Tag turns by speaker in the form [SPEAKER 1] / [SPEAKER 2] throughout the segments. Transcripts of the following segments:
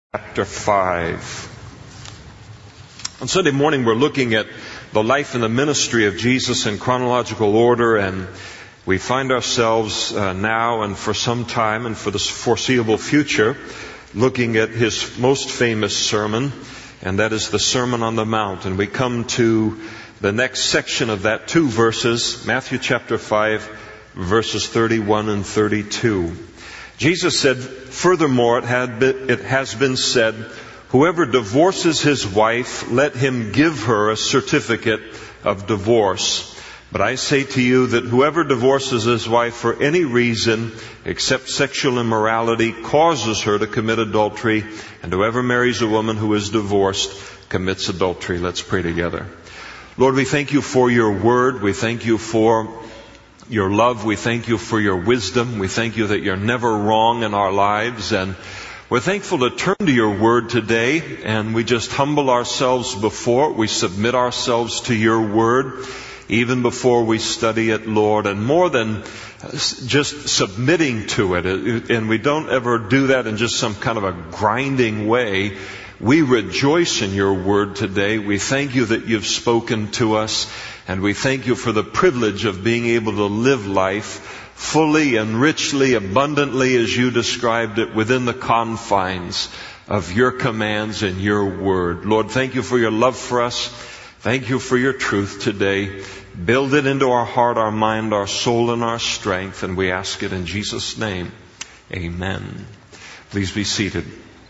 [SPEAKER 1] Chapter 5. On Sunday morning, we're looking at the life and the ministry of Jesus in chronological order, and we find ourselves now and for some time and for the foreseeable future looking at his most famous sermon, and that is the Sermon on the Mount. And we come to the next section of that, 2 verses, Matthew chapter 5, verses 31 and 32. Jesus said, "Furthermore, it has been said, whoever divorces his wife, let him give her a certificate of divorce. But I say to you that whoever divorces his wife for any reason except sexual immorality causes her to commit adultery, and whoever marries a woman who is divorced commits adultery." Let's pray together. Lord, we thank you for your word. We thank you for your love. We thank you for your wisdom. We thank you that you're never wrong in our lives. And we're thankful to turn to your word today, and we just humble ourselves before it. We submit ourselves to your word even before we study it, Lord. And more than just submitting to it, and we don't ever do that in just some kind of a grinding way, we rejoice in your word today. We thank you that you've spoken to us, and we thank you for the privilege of being able to live life fully and richly, abundantly, as you described it, within the confines of your commands and your word. Lord, thank you for your love for us. Thank you for your truth today. Build it into our heart, our mind, our soul, and our strength, and we ask it in Jesus' name. Amen. Please be seated.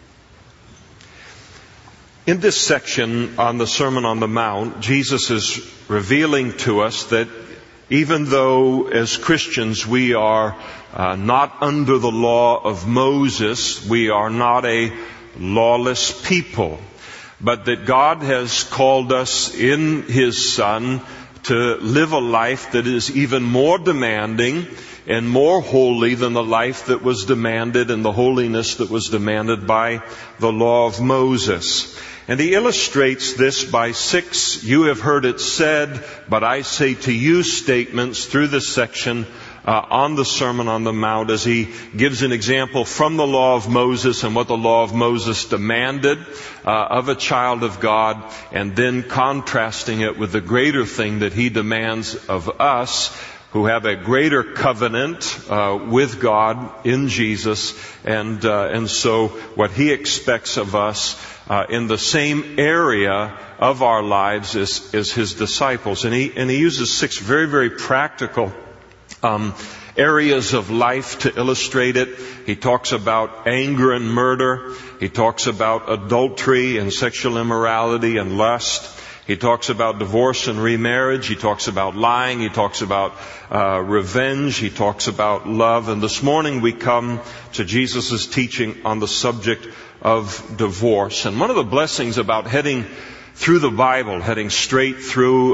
[SPEAKER 1] In this section on the Sermon on the Mount, Jesus is revealing to us that even though as Christians we are not under the law of Moses, we are not a lawless people, but that God has called us in His Son to live a life that is even more demanding and more holy than the life that was demanded and the holiness that was demanded by the law of Moses. And he illustrates this by 6 "you have heard it said, but I say to you" statements through this section on the Sermon on the Mount, as he gives an example from the law of Moses and what the law of Moses demanded of a child of God, and then contrasting it with the greater thing that he demands of us, who have a greater covenant with God in Jesus, and so what he expects of us in the same area of our lives as his disciples. And he uses 6 very, very practical areas of life to illustrate it. He talks about anger and murder. He talks about adultery and sexual immorality and lust. He talks about divorce and remarriage. He talks about lying. He talks about revenge. He talks about love. And this morning we come to Jesus' teaching on the subject of divorce. And one of the blessings about heading through the Bible, heading straight through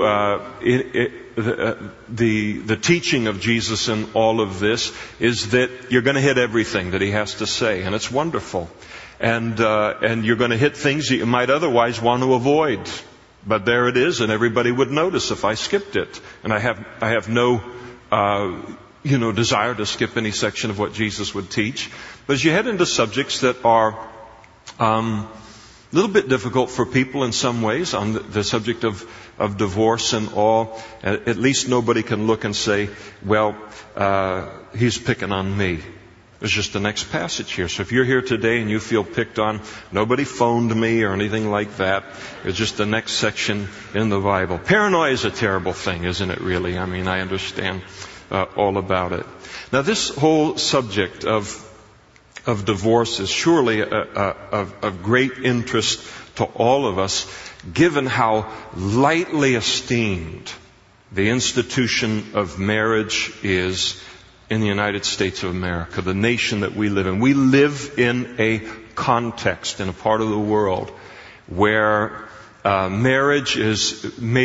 [SPEAKER 1] the teaching of Jesus in all of this, is that you're going to hit everything that he has to say, and it's wonderful. And you're going to hit things that you might otherwise want to avoid. But there it is, and everybody would notice if I skipped it. And I have no desire to skip any section of what Jesus would teach. But as you head into subjects that are a little bit difficult for people in some ways, on the subject of divorce and all, at least nobody can look and say, well, he's picking on me. It's just the next passage here. So if you're here today and you feel picked on, nobody phoned me or anything like that. It's just the next section in the Bible. Paranoia is a terrible thing, isn't it, really? I mean, I understand all about it. Now, this whole subject of divorce is surely of great interest to all of us, given how lightly esteemed the institution of marriage is in the United States of America, the nation that we live in. We live in a context, in a part of the world, where marriage is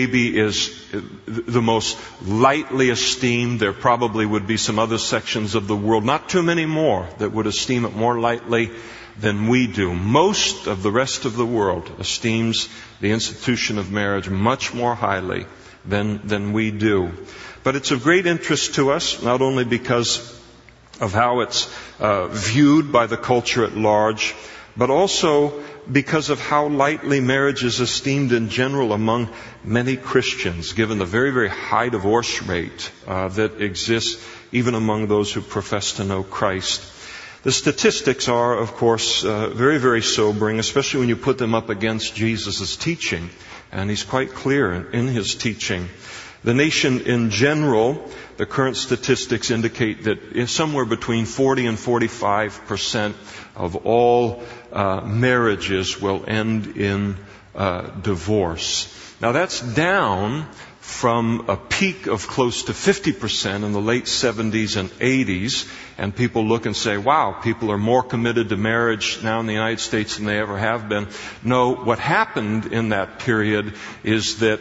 [SPEAKER 1] the most lightly esteemed. There probably would be some other sections of the world, not too many more, that would esteem it more lightly than we do. Most of the rest of the world esteems the institution of marriage much more highly than we do. But it's of great interest to us, not only because of how it's viewed by the culture at large, but also because of how lightly marriage is esteemed in general among many Christians, given the very, very high divorce rate that exists even among those who profess to know Christ. The statistics are, of course, very, very sobering, especially when you put them up against Jesus' teaching. And he's quite clear in his teaching. The nation in general, the current statistics indicate that somewhere between 40 and 45% of all marriages will end in divorce. Now that's down from a peak of close to 50% in the late 70s and 80s. And people look and say, wow, people are more committed to marriage now in the United States than they ever have been. No, what happened in that period is that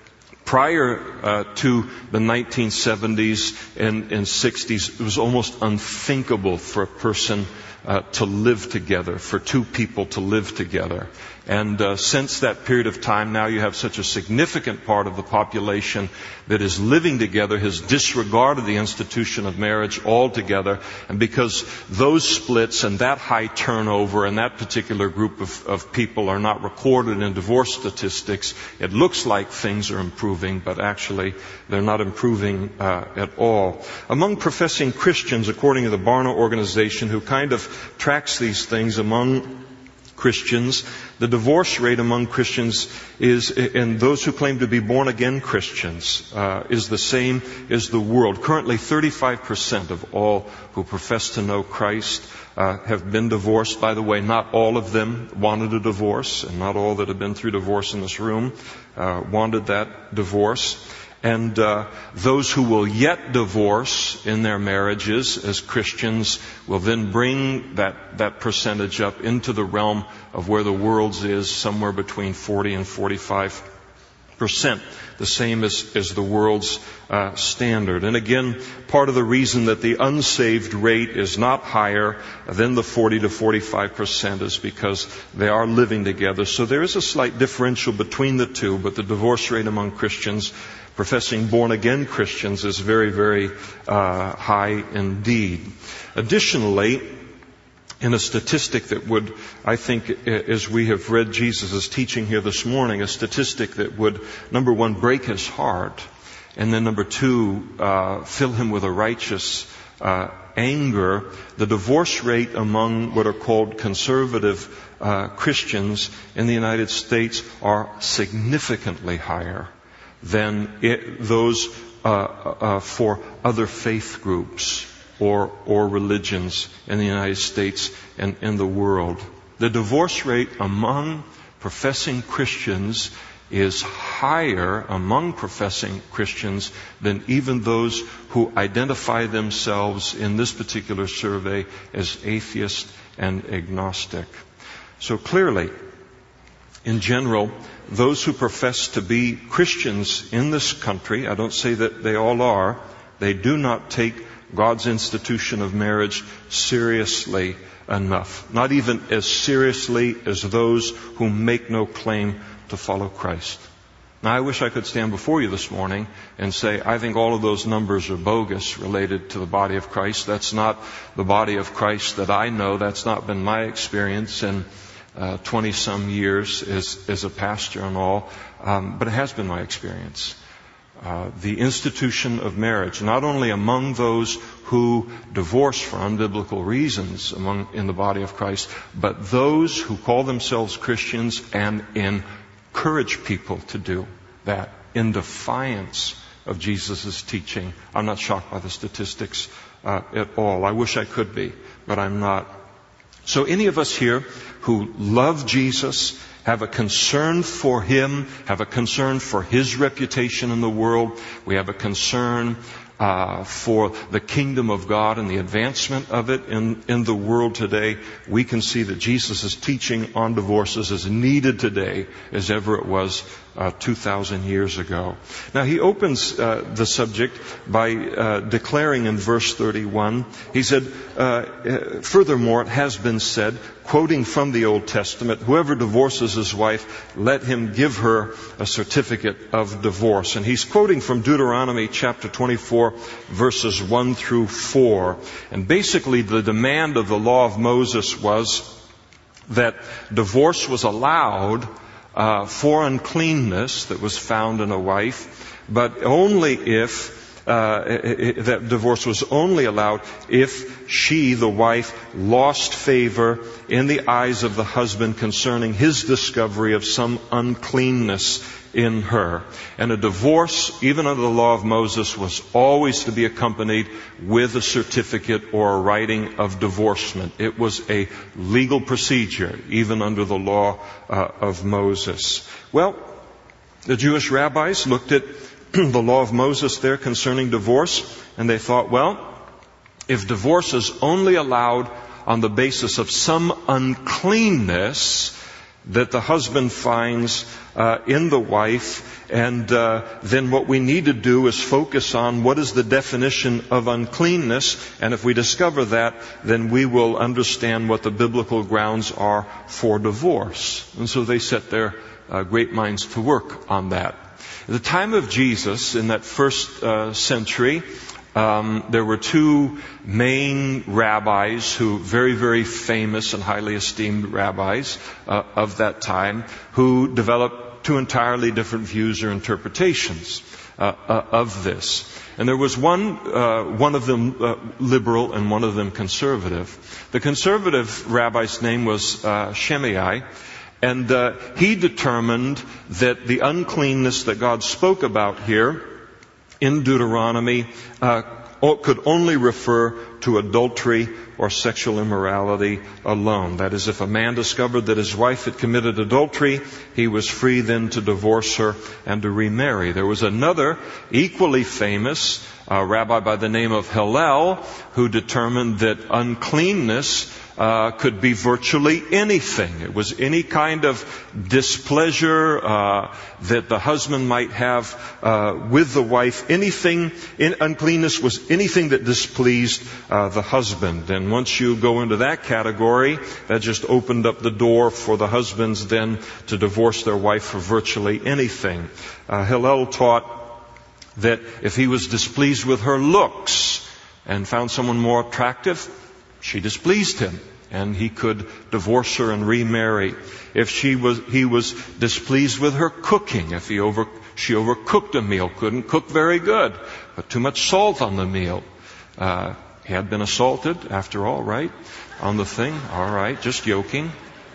[SPEAKER 1] prior to the 1970s and 60s, it was almost unthinkable for a person to live together, for two people to live together. And since that period of time, now you have such a significant part of the population that is living together, has disregarded the institution of marriage altogether. And because those splits and that high turnover and that particular group of people are not recorded in divorce statistics, it looks like things are improving, but actually they're not improving at all. Among professing Christians, according to the Barna organization, who kind of tracks these things among Christians, the divorce rate among Christians is, and those who claim to be born-again Christians, is the same as the world. Currently, 35% of all who profess to know Christ have been divorced. By the way, not all of them wanted a divorce, and not all that have been through divorce in this room wanted that divorce. And those who will yet divorce in their marriages as Christians will then bring that percentage up into the realm of where the world's is, somewhere between 40 and 45%, the same as the world's standard. And again, part of the reason that the unsaved rate is not higher than the 40 to 45% is because they are living together. So there is a slight differential between the two, but the divorce rate among Christians professing born-again Christians is very, very high indeed. Additionally, in a statistic that would, I think, as we have read Jesus' teaching here this morning, a statistic that would, number one, break his heart, and then number two, fill him with a righteous anger, the divorce rate among what are called conservative Christians in the United States are significantly higher than those for other faith groups or religions in the United States and in the world. The divorce rate among professing Christians is higher among professing Christians than even those who identify themselves in this particular survey as atheist and agnostic. So clearly, in general, those who profess to be Christians in this country, I don't say that they all are, they do not take God's institution of marriage seriously enough. Not even as seriously as those who make no claim to follow Christ. Now, I wish I could stand before you this morning and say, I think all of those numbers are bogus related to the body of Christ. That's not the body of Christ that I know. That's not been my experience in 20-some years as a pastor and all, but it has been my experience. The institution of marriage, not only among those who divorce for unbiblical reasons in the body of Christ, but those who call themselves Christians and encourage people to do that in defiance of Jesus' teaching. I'm not shocked by the statistics at all. I wish I could be, but I'm not. So any of us here who love Jesus, have a concern for Him, have a concern for His reputation in the world, we have a concern for the kingdom of God and the advancement of it in the world today, we can see that Jesus' teaching on divorce is as needed today as ever it was 2,000 years ago. Now, he opens the subject by declaring in verse 31, he said, furthermore, it has been said, quoting from the Old Testament, whoever divorces his wife, let him give her a certificate of divorce. And he's quoting from Deuteronomy chapter 24, verses 1 through 4. And basically the demand of the law of Moses was that divorce was allowed for uncleanness that was found in a wife, but only if that divorce was only allowed if she, the wife, lost favor in the eyes of the husband concerning his discovery of some uncleanness in her. And a divorce, even under the law of Moses, was always to be accompanied with a certificate or a writing of divorcement. It was a legal procedure, even under the law of Moses. Well, the Jewish rabbis looked at the law of Moses there concerning divorce, and they thought, well, if divorce is only allowed on the basis of some uncleanness that the husband finds in the wife, and then what we need to do is focus on what is the definition of uncleanness, and if we discover that, then we will understand what the biblical grounds are for divorce. And so they set their great minds to work on that. At the time of Jesus, in that first century, there were two main rabbis who, very, very famous and highly esteemed rabbis of that time, who developed two entirely different views or interpretations of this. And there was one of them liberal and one of them conservative. The conservative rabbi's name was Shammai. And he determined that the uncleanness that God spoke about here in Deuteronomy could only refer to adultery or sexual immorality alone. That is, if a man discovered that his wife had committed adultery, he was free then to divorce her and to remarry. There was another equally famous rabbi by the name of Hillel who determined that uncleanness could be virtually anything. It was any kind of displeasure that the husband might have with the wife. Uncleanness was anything that displeased the husband. And once you go into that category, that just opened up the door for the husbands then to divorce their wife for virtually anything. Hillel taught that if he was displeased with her looks and found someone more attractive, she displeased him, and he could divorce her and remarry. If he was displeased with her cooking, if she overcooked a meal, couldn't cook very good, but too much salt on the meal. He had been assaulted, after all, right? On the thing? All right, just joking.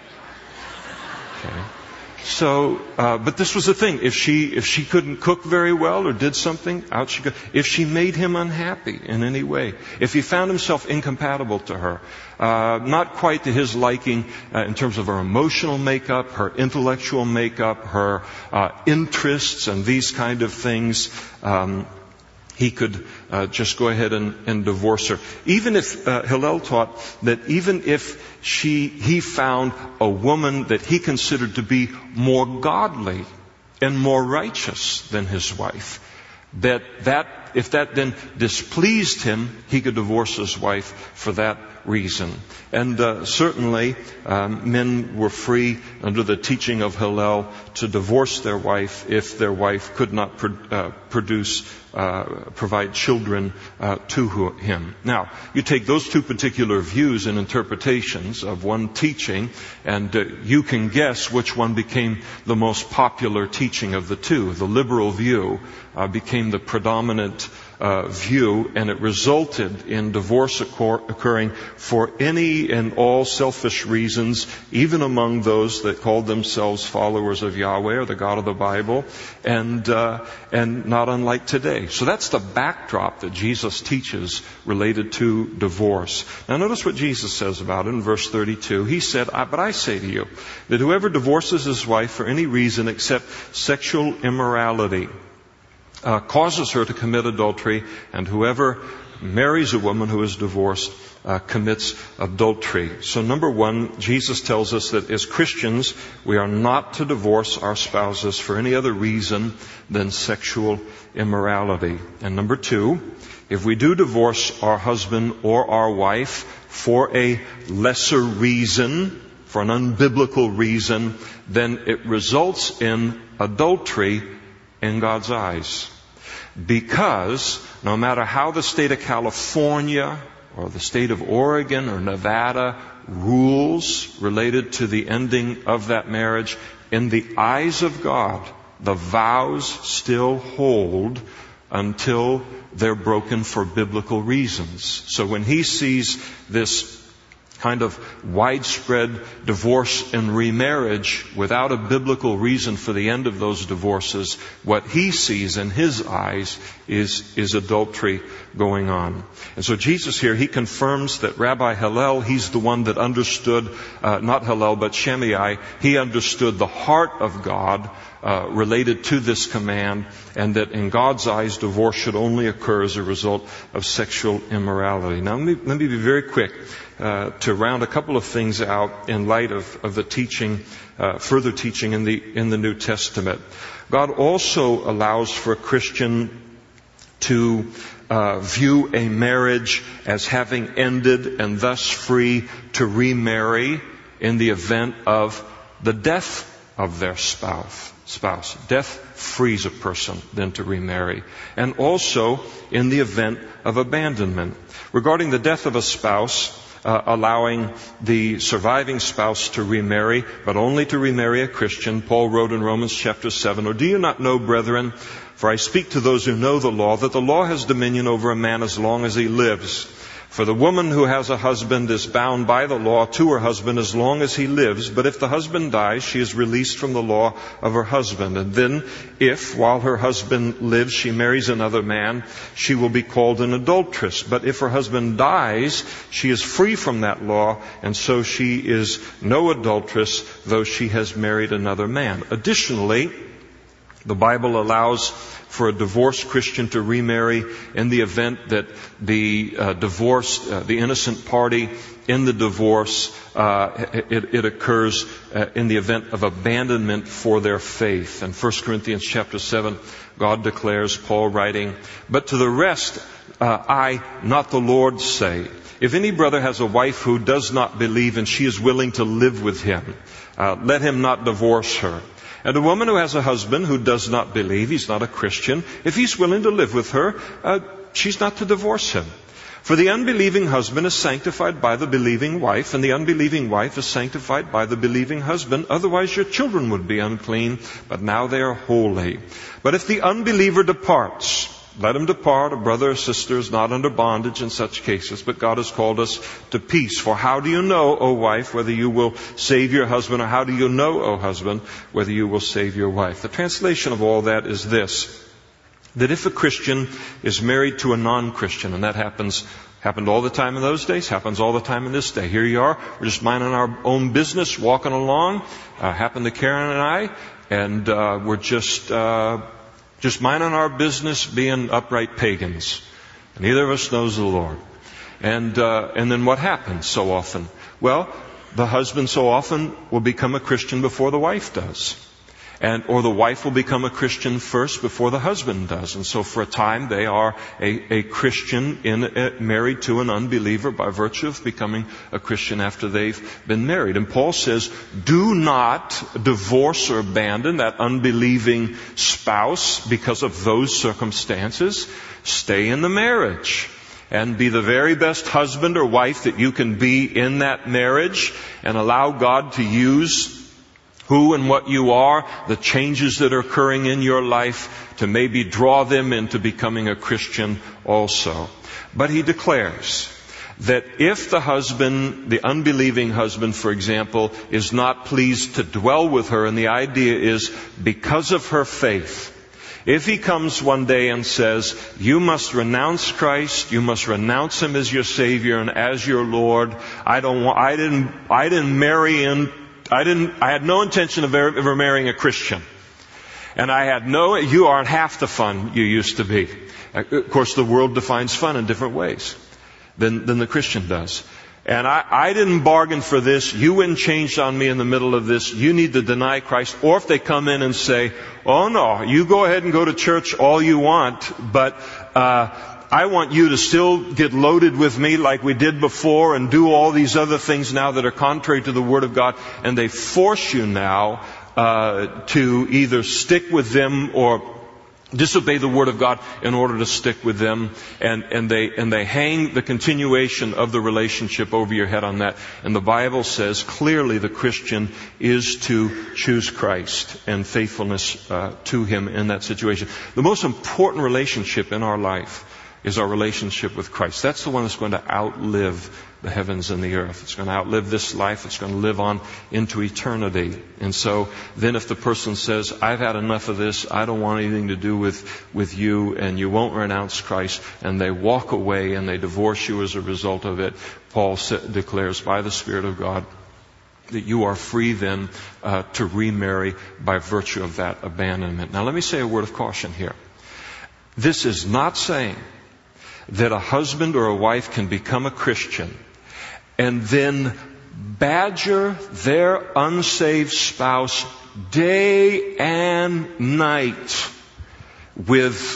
[SPEAKER 1] Okay. So, but this was the thing. If she couldn't cook very well or did something, out she go. If she made him unhappy in any way, if he found himself incompatible to her, not quite to his liking in terms of her emotional makeup, her intellectual makeup, her interests and these kind of things, he could just go ahead and divorce her. Even if Hillel taught that even if he found a woman that he considered to be more godly and more righteous than his wife, that if that then displeased him, he could divorce his wife for that reason. And certainly men were free under the teaching of Hillel to divorce their wife if their wife could not provide children to him. Now, you take those two particular views and interpretations of one teaching, and you can guess which one became the most popular teaching of the two. The liberal view became the predominant view, and it resulted in divorce occurring for any and all selfish reasons, even among those that called themselves followers of Yahweh or the God of the Bible, and not unlike today. So that's the backdrop that Jesus teaches related to divorce. Now notice what Jesus says about it in verse 32. He said, "But I say to you that whoever divorces his wife for any reason except sexual immorality causes her to commit adultery, and whoever marries a woman who is divorced commits adultery." So number one, Jesus tells us that as Christians, we are not to divorce our spouses for any other reason than sexual immorality. And number two, if we do divorce our husband or our wife for a lesser reason, for an unbiblical reason, then it results in adultery in God's eyes. Because no matter how the state of California or the state of Oregon or Nevada rules related to the ending of that marriage. In the eyes of God, the vows still hold until they're broken for biblical reasons. So when he sees this kind of widespread divorce and remarriage without a biblical reason for the end of those divorces, what he sees in his eyes is adultery going on. And so Jesus here, he confirms that Rabbi Hillel, he's the one that understood, not Hillel, but Shammai, he understood the heart of God related to this command, and that in God's eyes, divorce should only occur as a result of sexual immorality. Now, let me be very quick to round a couple of things out in light of the teaching, further teaching in the New Testament. God also allows for a Christian to view a marriage as having ended and thus free to remarry in the event of the death of their spouse. Death frees a person then to remarry. And also in the event of abandonment. Regarding the death of a spouse, allowing the surviving spouse to remarry, but only to remarry a Christian, Paul wrote in Romans chapter 7, "Or do you not know, brethren, for I speak to those who know the law, that the law has dominion over a man as long as he lives. For the woman who has a husband is bound by the law to her husband as long as he lives. But if the husband dies, she is released from the law of her husband. And then, if, while her husband lives, she marries another man, she will be called an adulteress. But if her husband dies, she is free from that law, and so she is no adulteress, though she has married another man." Additionally, the Bible allows for a divorced Christian to remarry in the event that the the innocent party in the divorce, it occurs in the event of abandonment for their faith. In 1 Corinthians chapter 7, God declares, Paul writing, "But to the rest, I, not the Lord, say, if any brother has a wife who does not believe and she is willing to live with him, let him not divorce her. And a woman who has a husband who does not believe, he's not a Christian, if he's willing to live with her, she's not to divorce him. For the unbelieving husband is sanctified by the believing wife, and the unbelieving wife is sanctified by the believing husband. Otherwise your children would be unclean, but now they are holy. But if the unbeliever departs, let him depart. A brother or sister is not under bondage in such cases, but God has called us to peace. For how do you know, O wife, whether you will save your husband, or how do you know, O husband, whether you will save your wife?" The translation of all that is this: that if a Christian is married to a non-Christian, and that happened all the time in those days, happens all the time in this day. Here you are, we're just minding our own business, walking along, happened to Karen and I, and we're just minding our business, being upright pagans. Neither of us knows the Lord. And then what happens so often? Well, the husband so often will become a Christian before the wife does. Or the wife will become a Christian first before the husband does. And so for a time they are a Christian married to an unbeliever by virtue of becoming a Christian after they've been married. And Paul says, do not divorce or abandon that unbelieving spouse because of those circumstances. Stay in the marriage and be the very best husband or wife that you can be in that marriage, and allow God to use who and what you are, the changes that are occurring in your life, to maybe draw them into becoming a Christian also. But he declares that if the husband, the unbelieving husband, for example, is not pleased to dwell with her, and the idea is because of her faith, if he comes one day and says, you must renounce Christ, you must renounce Him as your Savior and as your Lord, I had no intention of ever marrying a Christian. And you aren't half the fun you used to be. Of course, the world defines fun in different ways than the Christian does. And I didn't bargain for this. You wouldn't change on me in the middle of this. You need to deny Christ. Or if they come in and say, oh no, you go ahead and go to church all you want, but I want you to still get loaded with me like we did before and do all these other things now that are contrary to the Word of God. And they force you now to either stick with them or disobey the Word of God in order to stick with them, and they hang the continuation of the relationship over your head on that. And the Bible says clearly the Christian is to choose Christ and faithfulness to Him in that situation. The most important relationship in our life is our relationship with Christ. That's the one that's going to outlive the heavens and the earth. It's going to outlive this life. It's going to live on into eternity. And so then if the person says, I've had enough of this, I don't want anything to do with you, and you won't renounce Christ, and they walk away and they divorce you as a result of it, Paul declares by the Spirit of God that you are free then to remarry by virtue of that abandonment. Now let me say a word of caution here. This is not saying that a husband or a wife can become a Christian and then badger their unsaved spouse day and night with,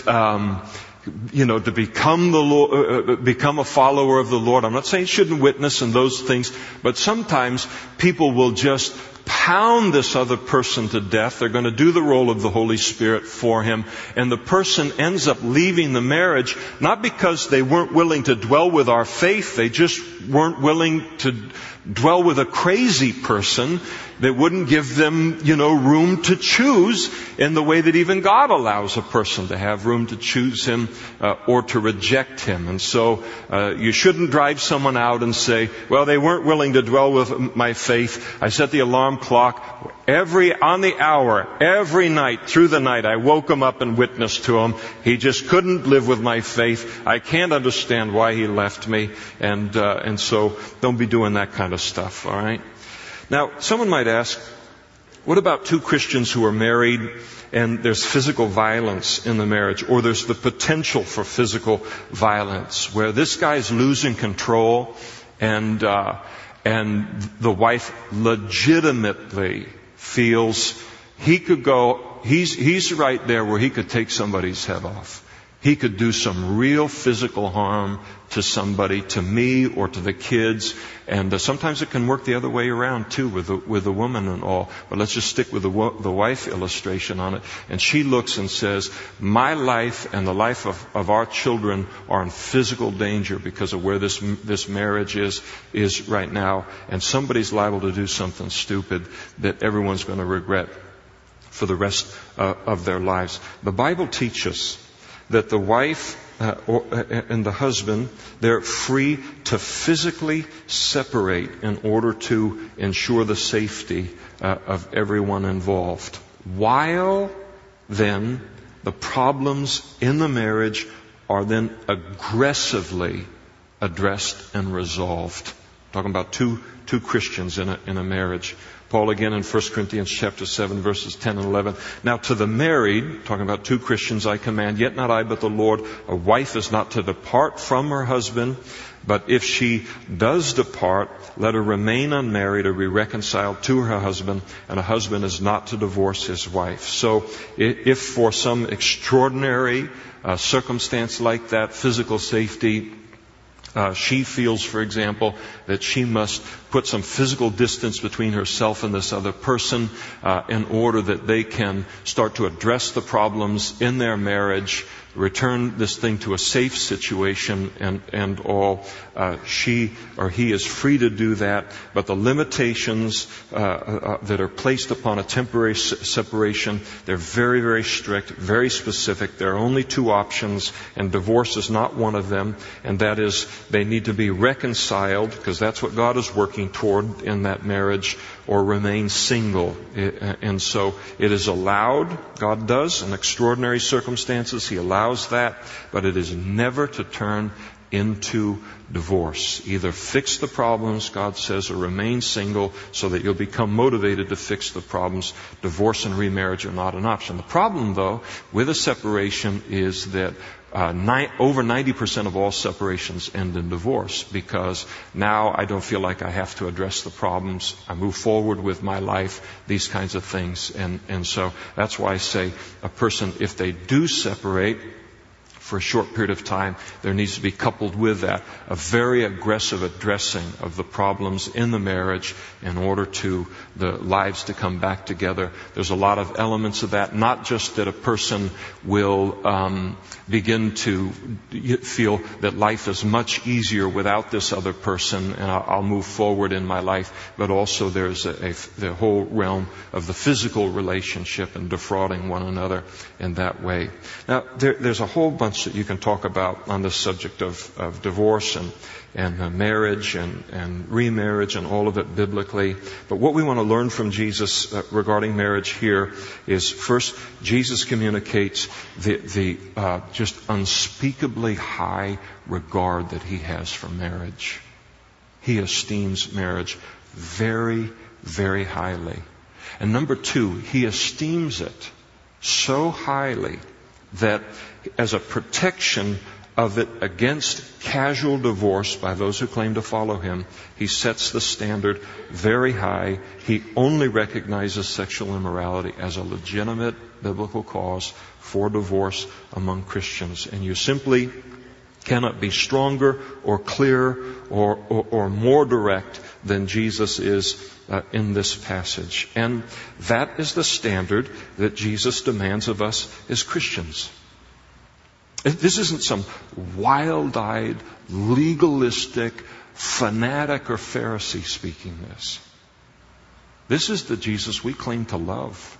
[SPEAKER 1] to become the Lord, become a follower of the Lord. I'm not saying you shouldn't witness and those things, but sometimes people will just pound this other person to death. They're going to do the role of the Holy Spirit for him, and the person ends up leaving the marriage, not because they weren't willing to dwell with our faith, they just weren't willing to dwell with a crazy person that wouldn't give them, room to choose in the way that even God allows a person to have room to choose Him or to reject Him. And so you shouldn't drive someone out and say, well, they weren't willing to dwell with my faith. I set the alarm clock on the hour, every night, through the night. I woke him up and witnessed to him. He just couldn't live with my faith. I can't understand why he left me. And so don't be doing that kind of stuff, all right? Now, someone might ask, what about two Christians who are married and there's physical violence in the marriage, or there's the potential for physical violence, where this guy's losing control and the wife legitimately feels he's right there where he could take somebody's head off. He could do some real physical harm to somebody, to me or to the kids. And sometimes it can work the other way around too with the woman and all. But let's just stick with the wife illustration on it. And she looks and says, my life and the life of our children are in physical danger because of where this marriage is right now. And somebody's liable to do something stupid that everyone's going to regret for the rest of their lives. The Bible teaches that the wife and the husband, they're free to physically separate in order to ensure the safety of everyone involved. While then the problems in the marriage are then aggressively addressed and resolved. Talking about two Christians in a marriage. Paul again in 1 Corinthians chapter 7 verses 10 and 11. Now to the married, talking about two Christians, I command, yet not I but the Lord, a wife is not to depart from her husband, but if she does depart, let her remain unmarried or be reconciled to her husband, and a husband is not to divorce his wife. So if for some extraordinary circumstance like that, physical safety, she feels, for example, that she must put some physical distance between herself and this other person in order that they can start to address the problems in their marriage, return this thing to a safe situation and all. She or he is free to do that, but the limitations that are placed upon a temporary separation, they're very, very strict, very specific. There are only two options, and divorce is not one of them, and that is they need to be reconciled, because that's what God is working toward in that marriage, or remain single. And so it is allowed, God does, in extraordinary circumstances, He allows that, but it is never to turn into divorce. Either fix the problems, God says, or remain single so that you'll become motivated to fix the problems. Divorce and remarriage are not an option. The problem, though, with a separation is that over 90% of all separations end in divorce, because now I don't feel like I have to address the problems. I move forward with my life, these kinds of things. And so that's why I say a person, if they do separate, for a short period of time, there needs to be coupled with that a very aggressive addressing of the problems in the marriage in order to the lives to come back together. There's a lot of elements of that, not just that a person will begin to feel that life is much easier without this other person and I'll move forward in my life, but also there's the whole realm of the physical relationship and defrauding one another in that way. Now, there's a whole bunch that you can talk about on the subject of divorce and marriage and remarriage and all of it biblically. But what we want to learn from Jesus regarding marriage here is, first, Jesus communicates the just unspeakably high regard that he has for marriage. He esteems marriage very, very highly. And number two, he esteems it so highly that as a protection of it against casual divorce by those who claim to follow him, he sets the standard very high. He only recognizes sexual immorality as a legitimate biblical cause for divorce among Christians. And you simply cannot be stronger or clearer or more direct than Jesus is in this passage. And that is the standard that Jesus demands of us as Christians. This isn't some wild-eyed, legalistic, fanatic or Pharisee speaking this. This is the Jesus we claim to love.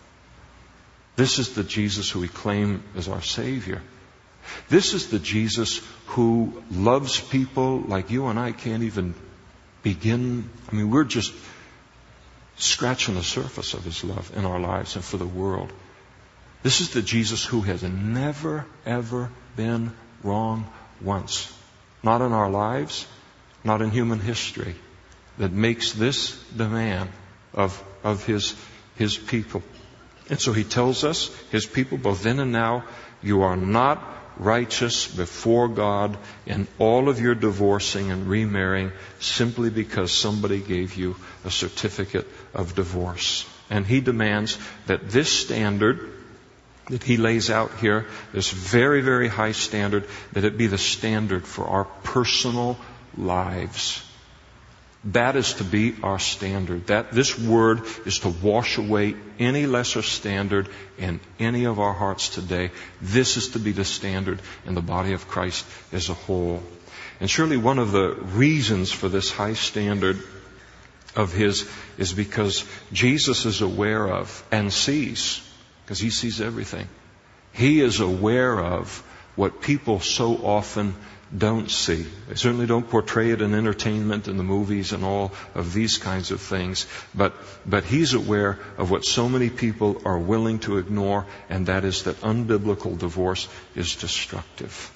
[SPEAKER 1] This is the Jesus who we claim as our Savior. This is the Jesus who loves people like you and I can't even begin. I mean, we're just scratching the surface of his love in our lives and for the world. This is the Jesus who has never, ever been wrong once. Not in our lives, not in human history, that makes this demand of his people. And so he tells us, his people, both then and now, you are not righteous before God in all of your divorcing and remarrying simply because somebody gave you a certificate of divorce. And he demands that this standard that he lays out here, this very, very high standard, that it be the standard for our personal lives. That is to be our standard. That this word is to wash away any lesser standard in any of our hearts today. This is to be the standard in the body of Christ as a whole. And surely one of the reasons for this high standard of his is because Jesus is aware of and sees, because he sees everything. He is aware of what people so often don't see. They certainly don't portray it in entertainment and the movies and all of these kinds of things. But he's aware of what so many people are willing to ignore, and that is that unbiblical divorce is destructive.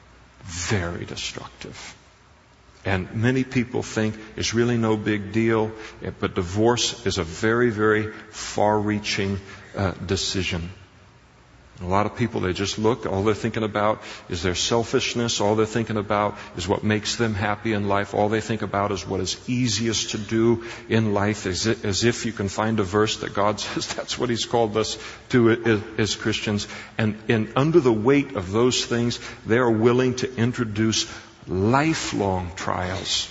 [SPEAKER 1] Very destructive. And many people think it's really no big deal, but divorce is a very, very far-reaching decision. A lot of people, they just look, all they're thinking about is their selfishness. All they're thinking about is what makes them happy in life. All they think about is what is easiest to do in life, as if you can find a verse that God says that's what he's called us to as Christians. And under the weight of those things, they are willing to introduce lifelong trials,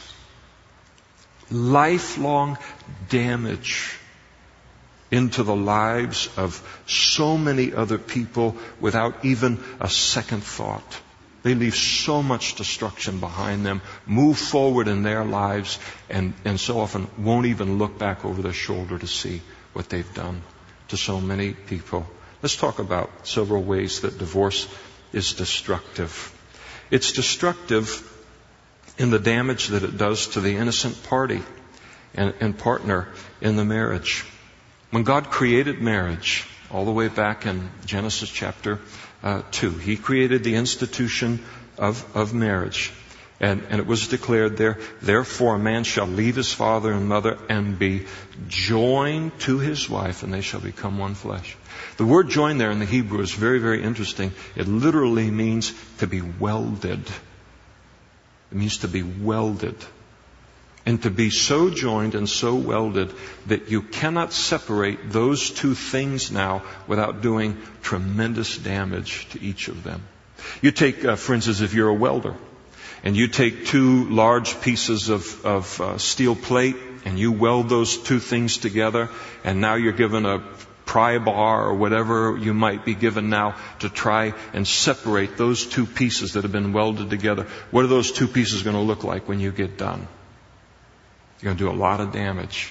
[SPEAKER 1] lifelong damage into the lives of so many other people without even a second thought. They leave so much destruction behind them, move forward in their lives, and so often won't even look back over their shoulder to see what they've done to so many people. Let's talk about several ways that divorce is destructive. It's destructive in the damage that it does to the innocent party and partner in the marriage. When God created marriage, all the way back in Genesis chapter 2, he created the institution of marriage. And it was declared there, therefore a man shall leave his father and mother and be joined to his wife, and they shall become one flesh. The word joined there in the Hebrew is very, very interesting. It literally means to be welded. It means to be welded. And to be so joined and so welded that you cannot separate those two things now without doing tremendous damage to each of them. You take, for instance, if you're a welder, and you take two large pieces of steel plate, and you weld those two things together, and now you're given a pry bar or whatever you might be given now to try and separate those two pieces that have been welded together. What are those two pieces going to look like when you get done? You're going to do a lot of damage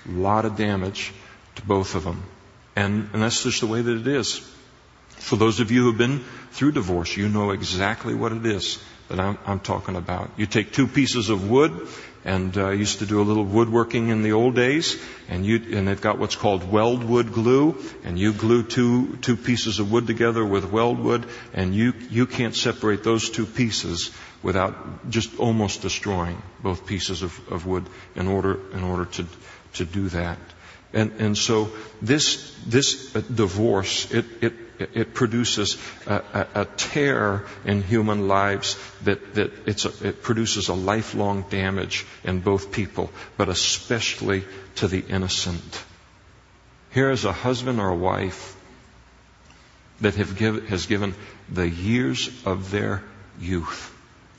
[SPEAKER 1] to both of them. And that's just the way that it is. For those of you who have been through divorce, you know exactly what it is that I'm talking about. You take two pieces of wood, and I used to do a little woodworking in the old days, and they've got what's called weldwood glue, and you glue two pieces of wood together with weldwood, and you can't separate those two pieces without just almost destroying both pieces of wood in order to do that. And so this divorce, it produces a tear in human lives that it produces a lifelong damage in both people, but especially to the innocent. Here is a husband or a wife that has given the years of their youth.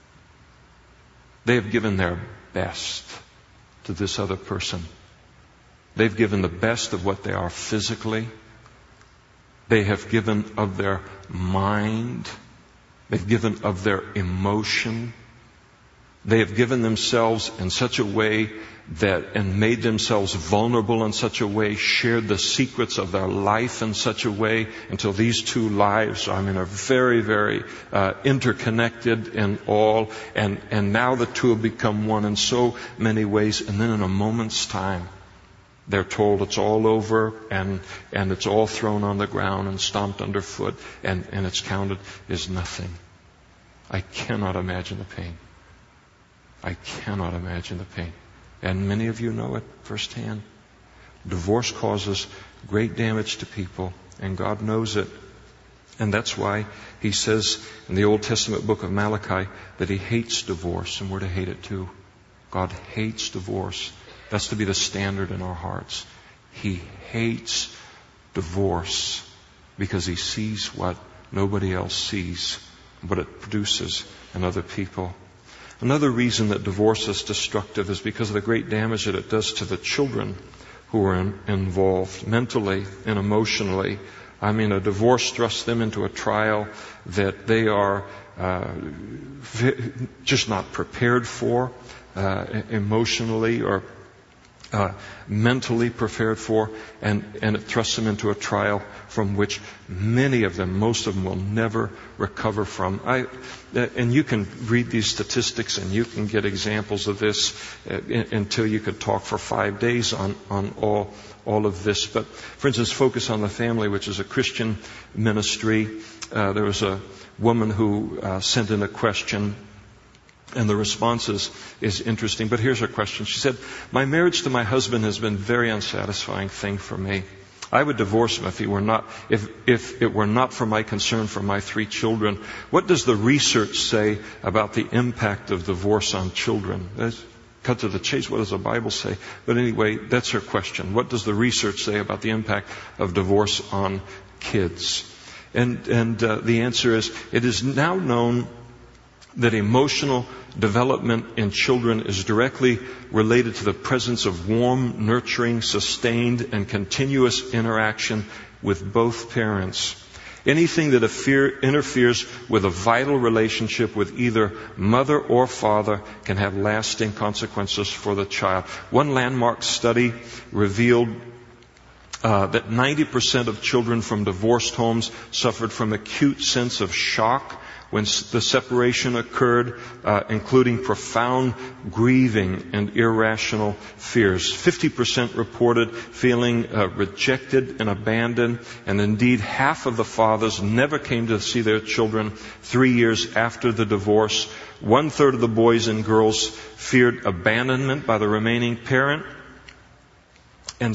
[SPEAKER 1] They have given their best to this other person. They've given the best of what they are physically. They have given of their mind. They've given of their emotion. They have given themselves in such a way and made themselves vulnerable in such a way, shared the secrets of their life in such a way until these two lives, are very, very interconnected in all. And now the two have become one in so many ways. And then in a moment's time, they're told it's all over and it's all thrown on the ground and stomped underfoot and it's counted as nothing. I cannot imagine the pain. I cannot imagine the pain. And many of you know it firsthand. Divorce causes great damage to people, and God knows it. And that's why He says in the Old Testament book of Malachi that He hates divorce, and we're to hate it too. God hates divorce. That's to be the standard in our hearts. He hates divorce because He sees what nobody else sees, what it produces in other people. Another reason that divorce is destructive is because of the great damage that it does to the children who are involved mentally and emotionally. A divorce thrusts them into a trial that they are just not prepared for, emotionally or mentally prepared for, and it thrusts them into a trial from which many of them, most of them, will never recover from. And you can read these statistics and you can get examples of this until you could talk for 5 days on all of this. But for instance, Focus on the Family, which is a Christian ministry, there was a woman who sent in a question. And the response is interesting. But here's her question. She said, "My marriage to my husband has been a very unsatisfying thing for me. I would divorce him if it were not for my concern for my 3 children. What does the research say about the impact of divorce on children?" Let's cut to the chase. What does the Bible say? But anyway, that's her question. What does the research say about the impact of divorce on kids? And the answer is, it is now known that emotional development in children is directly related to the presence of warm, nurturing, sustained, and continuous interaction with both parents. Anything that interferes with a vital relationship with either mother or father can have lasting consequences for the child. One landmark study revealed that 90% of children from divorced homes suffered from acute sense of shock when the separation occurred, including profound grieving and irrational fears. 50% reported feeling rejected and abandoned, and indeed half of the fathers never came to see their children 3 years after the divorce. 1/3 of the boys and girls feared abandonment by the remaining parent, and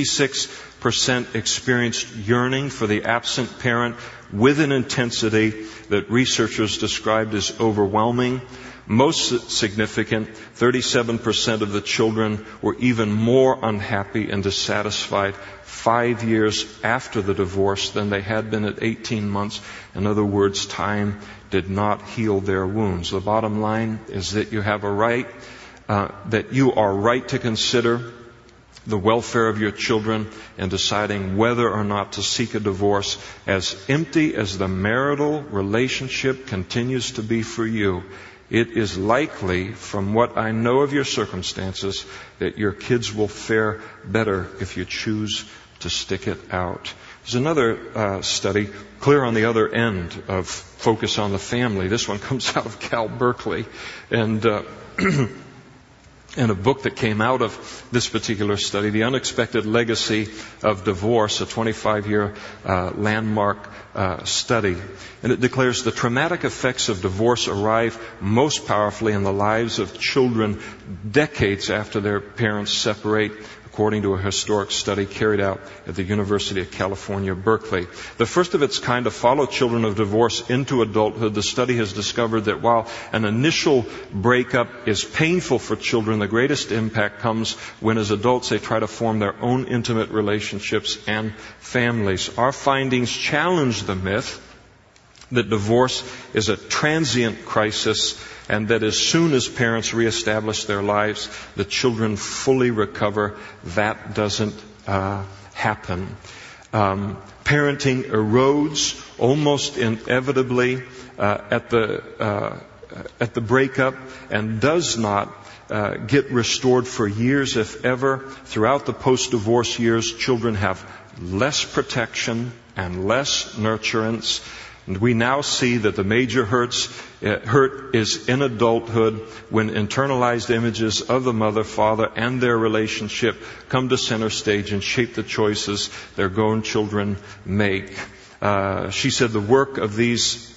[SPEAKER 1] 66% experienced yearning for the absent parent with an intensity that researchers described as overwhelming. Most significant, 37% of the children were even more unhappy and dissatisfied 5 years after the divorce than they had been at 18 months. In other words, time did not heal their wounds. The bottom line is that you have a right, that you are right to consider the welfare of your children in deciding whether or not to seek a divorce. As empty as the marital relationship continues to be for you, it is likely, from what I know of your circumstances, that your kids will fare better if you choose to stick it out. There's another study, clear on the other end of focus on the family. This one comes out of Cal Berkeley, and a book that came out of this particular study, The Unexpected Legacy of Divorce, a 25-year landmark study. And it declares the traumatic effects of divorce arrive most powerfully in the lives of children decades after their parents separate, according to a historic study carried out at the University of California, Berkeley. The first of its kind to follow children of divorce into adulthood, the study has discovered that while an initial breakup is painful for children, the greatest impact comes when, as adults, they try to form their own intimate relationships and families. Our findings challenge the myth that divorce is a transient crisis and that as soon as parents reestablish their lives, the children fully recover. That doesn't happen. Parenting erodes almost inevitably at the breakup and does not get restored for years, if ever. Throughout the post-divorce years, children have less protection and less nurturance. And we now see that the major hurt is in adulthood when internalized images of the mother, father, and their relationship come to center stage and shape the choices their grown children make. She said the work of these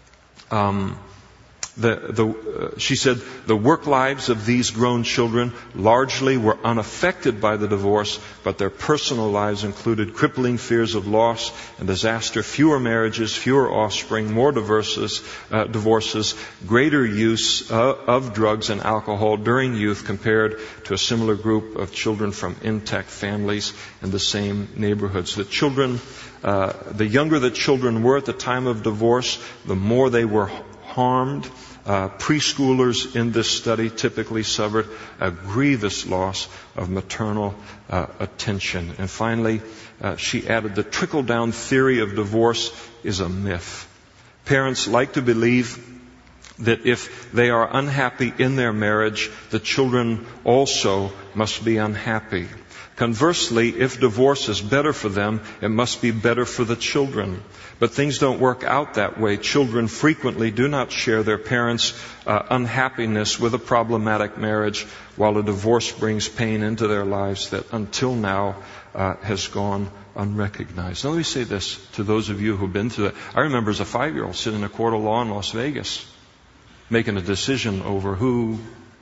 [SPEAKER 1] she said the work lives of these grown children largely were unaffected by the divorce, but their personal lives included crippling fears of loss and disaster, fewer marriages, fewer offspring, more divorces, greater use of drugs and alcohol during youth compared to a similar group of children from intact families in the same neighborhoods. The younger the children were at the time of divorce, the more they were harmed. Preschoolers in this study typically suffered a grievous loss of maternal attention. And finally, she added, the trickle-down theory of divorce is a myth. Parents like to believe that if they are unhappy in their marriage, the children also must be unhappy. Conversely, if divorce is better for them, it must be better for the children. But things don't work out that way. Children frequently do not share their parents' unhappiness with a problematic marriage, while a divorce brings pain into their lives that until now has gone unrecognized. Now, let me say this to those of you who've been through that. I remember as a 5-year-old sitting in a court of law in Las Vegas, making a decision over who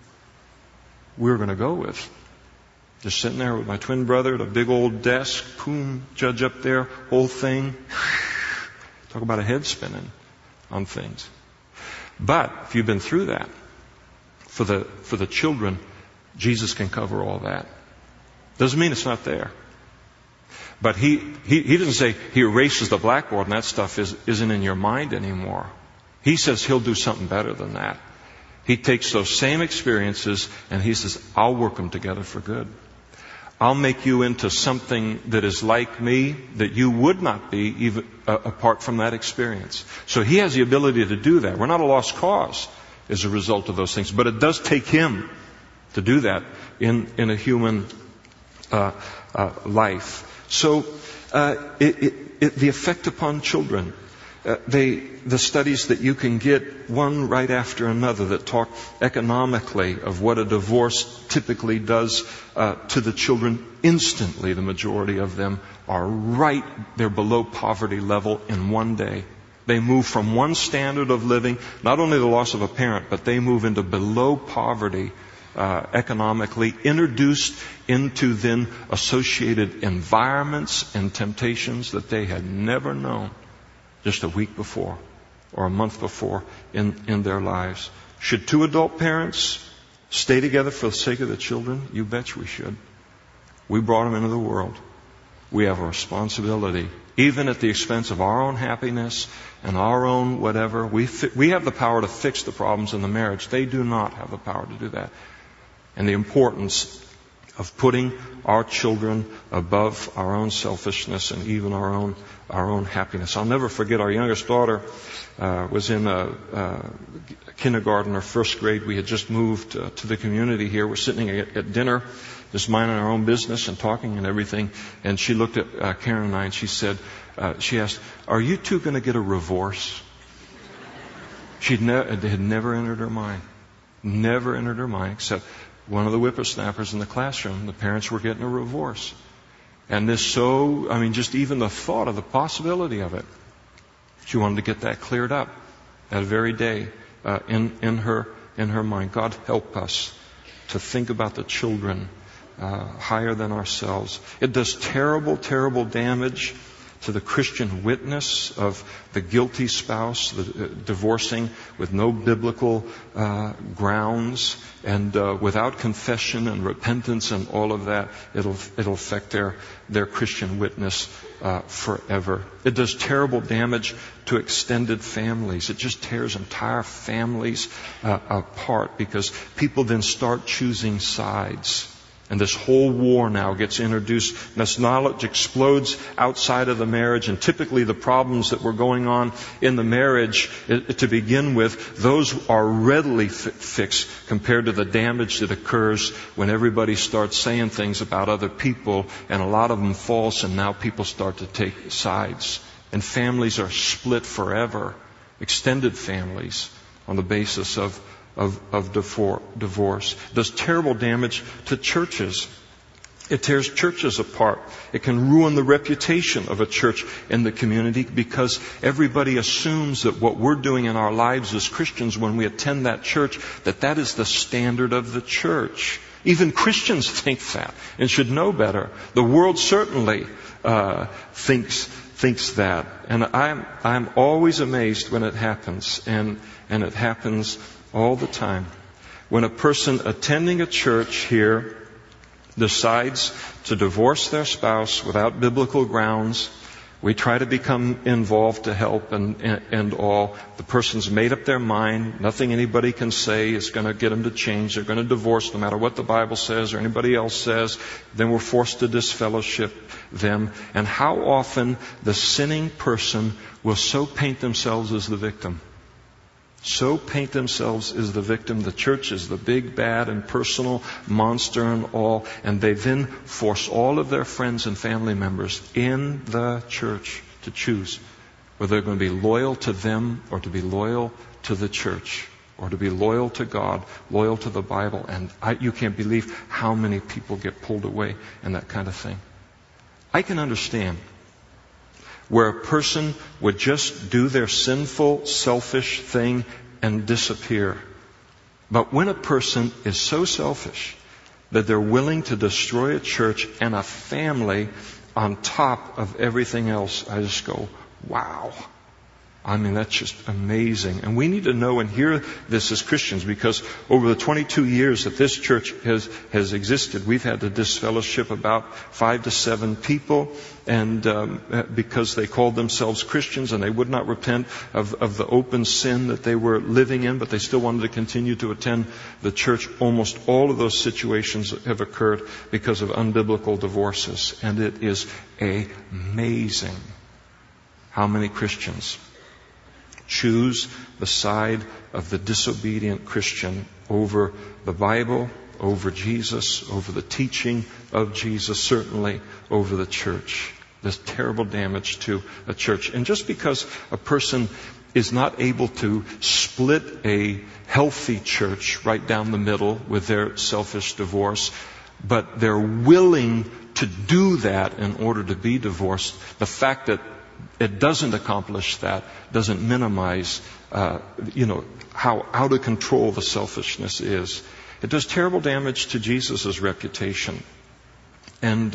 [SPEAKER 1] we were going to go with. Just sitting there with my twin brother at a big old desk, boom, judge up there, whole thing. Talk about a head spinning on things. But if you've been through that, for the children, Jesus can cover all that. Doesn't mean it's not there. But he doesn't say he erases the blackboard and that stuff isn't in your mind anymore. He says he'll do something better than that. He takes those same experiences and he says, I'll work them together for good. I'll make you into something that is like me, that you would not be even apart from that experience. So he has the ability to do that. We're not a lost cause as a result of those things, but it does take him to do that in a human life. So the effect upon children. The studies that you can get, one right after another, that talk economically of what a divorce typically does to the children instantly. The majority of them they're below poverty level in one day. They move from one standard of living, not only the loss of a parent, but they move into below poverty economically, introduced into then associated environments and temptations that they had never known just a week before or a month before in their lives. Should two adult parents stay together for the sake of the children? You bet we should. We brought them into the world. We have a responsibility, even at the expense of our own happiness and our own whatever. We have the power to fix the problems in the marriage. They do not have the power to do that. And the importance of putting our children above our own selfishness and even our own happiness. I'll never forget, our youngest daughter was in a kindergarten or first grade. We had just moved to the community here. We're sitting at dinner, just minding our own business and talking and everything. And she looked at Karen and I and she said, she asked, "Are you two going to get a divorce?" It had never entered her mind. Never entered her mind, except one of the whippersnappers in the classroom, the parents were getting a divorce. And just even the thought of the possibility of it, she wanted to get that cleared up that very day in her mind. God help us to think about the children higher than ourselves. It does terrible, terrible damage to the Christian witness of the guilty spouse, the divorcing with no biblical grounds and without confession and repentance and all of that. It'll affect their Christian witness forever. It does terrible damage to extended families. It just tears entire families apart because people then start choosing sides. And this whole war now gets introduced. And this knowledge explodes outside of the marriage. And typically the problems that were going on in the marriage to begin with, those are readily fixed compared to the damage that occurs when everybody starts saying things about other people, and a lot of them false, and now people start to take sides. And families are split forever, extended families, on the basis of divorce. It does terrible damage to churches. It tears churches apart. It can ruin the reputation of a church in the community because everybody assumes that what we're doing in our lives as Christians when we attend that church, that is the standard of the church. Even Christians think that and should know better. The world certainly thinks that. And I'm always amazed when it happens, and it happens all the time. When a person attending a church here decides to divorce their spouse without biblical grounds, we try to become involved to help and all. The person's made up their mind. Nothing anybody can say is going to get them to change. They're going to divorce no matter what the Bible says or anybody else says. Then we're forced to disfellowship them. And how often the sinning person will so paint themselves as the victim. So paint themselves as the victim. The church is the big, bad, and personal monster and all. And they then force all of their friends and family members in the church to choose whether they're going to be loyal to them or to be loyal to the church or to be loyal to God, loyal to the Bible. And you can't believe how many people get pulled away and that kind of thing. I can understand where a person would just do their sinful, selfish thing and disappear. But when a person is so selfish that they're willing to destroy a church and a family on top of everything else, I just go, wow. I mean, that's just amazing. And we need to know and hear this as Christians, because over the 22 years that this church has existed, we've had to disfellowship about 5 to 7 people, and because they called themselves Christians and they would not repent of the open sin that they were living in, but they still wanted to continue to attend the church. Almost all of those situations have occurred because of unbiblical divorces. And it is amazing how many Christians choose the side of the disobedient Christian over the Bible, over Jesus, over the teaching of Jesus, certainly over the church. There's terrible damage to a church. And just because a person is not able to split a healthy church right down the middle with their selfish divorce, but they're willing to do that in order to be divorced, the fact that it doesn't accomplish that, doesn't minimize, how out of control the selfishness is. It does terrible damage to Jesus' reputation and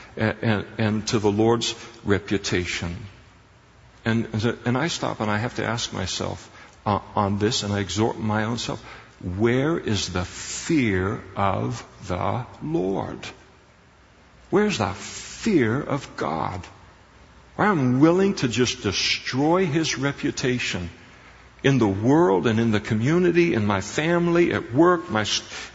[SPEAKER 1] to the Lord's reputation. And I stop and I have to ask myself, on this, and I exhort my own self. Where is the fear of the Lord? Where's the fear of God? I'm willing to just destroy His reputation in the world and in the community, in my family, at work, my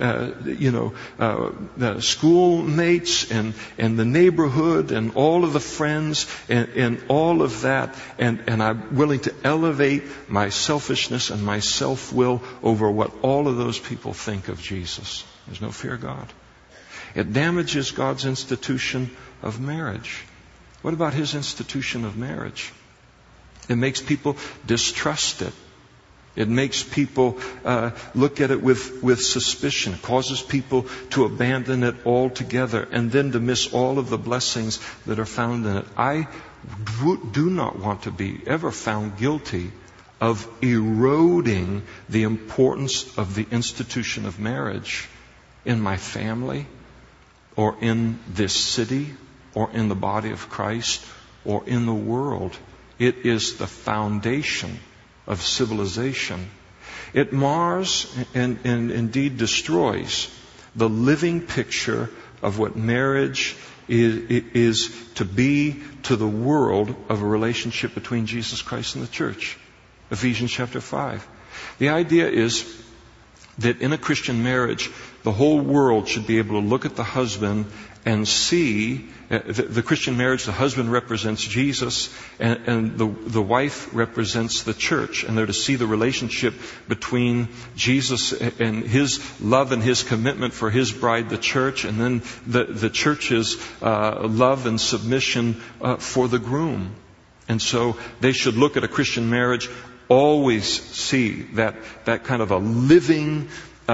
[SPEAKER 1] the schoolmates and the neighborhood and all of the friends and all of that. And I'm willing to elevate my selfishness and my self-will over what all of those people think of Jesus. There's no fear of God. It damages God's institution of marriage. What about His institution of marriage? It makes people distrust it. It makes people look at it with suspicion. It causes people to abandon it altogether and then to miss all of the blessings that are found in it. I do not want to be ever found guilty of eroding the importance of the institution of marriage in my family or in this city or in the body of Christ or in the world. It is the foundation of civilization. It mars and indeed destroys the living picture of what marriage is to be to the world, of a relationship between Jesus Christ and the church. Ephesians chapter 5. The idea is that in a Christian marriage, the whole world should be able to look at the husband and see the Christian marriage. The husband represents Jesus and the wife represents the church. And they're to see the relationship between Jesus and His love and His commitment for His bride, the church, and then the church's love and submission for the groom. And so they should look at a Christian marriage, always see that kind of a living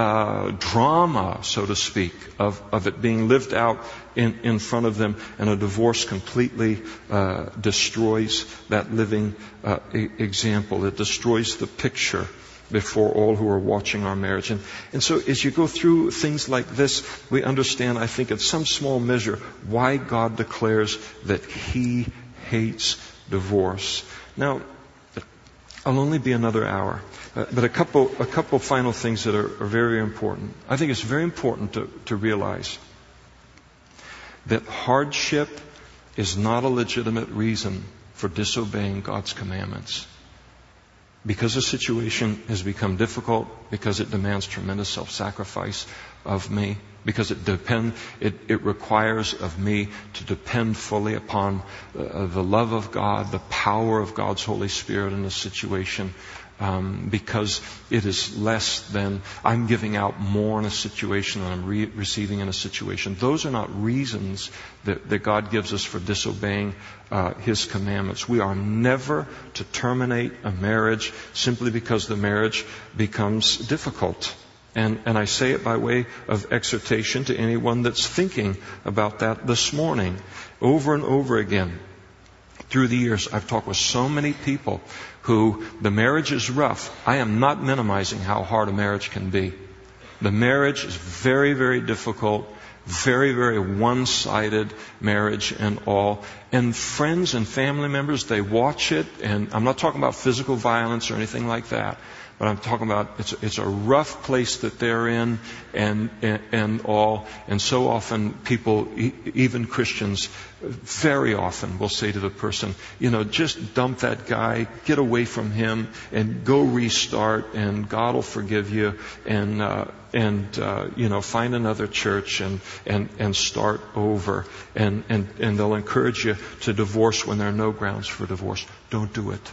[SPEAKER 1] drama, so to speak, of it being lived out in front of them. And a divorce completely destroys that living example. It destroys the picture before all who are watching our marriage. And so as you go through things like this, we understand, I think, in some small measure, why God declares that He hates divorce. Now, I'll only be another hour, but a couple final things that are very important. I think it's very important to realize that hardship is not a legitimate reason for disobeying God's commandments. Because the situation has become difficult, because it demands tremendous self-sacrifice of me, because it requires of me to depend fully upon the love of God, the power of God's Holy Spirit in the situation, because it is less than I'm giving out more in a situation than I'm receiving in a situation. Those are not reasons that God gives us for disobeying His commandments. We are never to terminate a marriage simply because the marriage becomes difficult. And I say it by way of exhortation to anyone that's thinking about that this morning. Over and over again, through the years, I've talked with so many people who the marriage is rough. I am not minimizing how hard a marriage can be. The marriage is very, very difficult, very, very one-sided marriage and all. And friends and family members, they watch it, and I'm not talking about physical violence or anything like that. But I'm talking about it's a rough place that they're in and all. And so often people, even Christians, very often will say to the person, just dump that guy, get away from him, and go restart, and God will forgive you, and find another church and start over. And they'll encourage you to divorce when there are no grounds for divorce. Don't do it.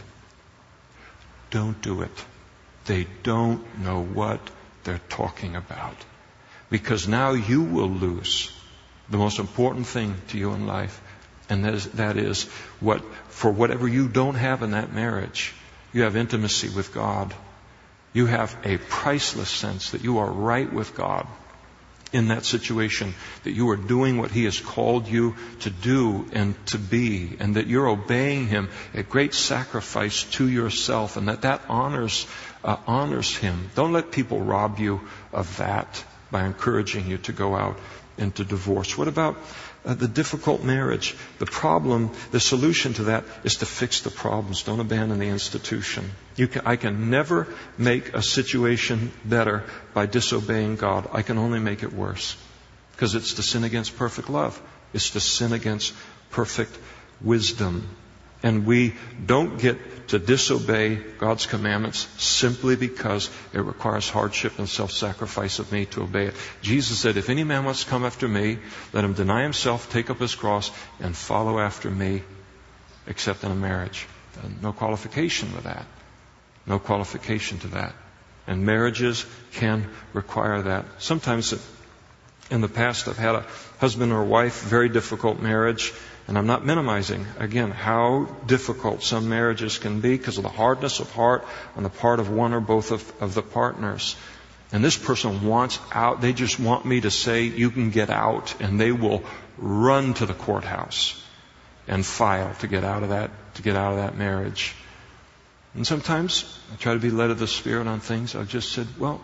[SPEAKER 1] Don't do it. They don't know what they're talking about. Because now you will lose the most important thing to you in life. And that is for whatever you don't have in that marriage, you have intimacy with God. You have a priceless sense that you are right with God in that situation, that you are doing what He has called you to do and to be, and that you're obeying Him at great sacrifice to yourself, and that honors Him. Don't let people rob you of that by encouraging you to go out into divorce. What about the difficult marriage. The problem, the solution to that is to fix the problems. Don't abandon the institution. I can never make a situation better by disobeying God. I can only make it worse. Because it's to sin against perfect love. It's to sin against perfect wisdom. And we don't get to disobey God's commandments simply because it requires hardship and self-sacrifice of me to obey it. Jesus said, if any man wants to come after me, let him deny himself, take up his cross, and follow after me, except in a marriage. No qualification with that. No qualification to that. And marriages can require that. Sometimes in the past I've had a husband or wife, very difficult marriage. And I'm not minimizing, again, how difficult some marriages can be because of the hardness of heart on the part of one or both of the partners. And this person wants out. They just want me to say, you can get out. And they will run to the courthouse and file to get out of that marriage. And sometimes I try to be led of the Spirit on things. I've just said, well,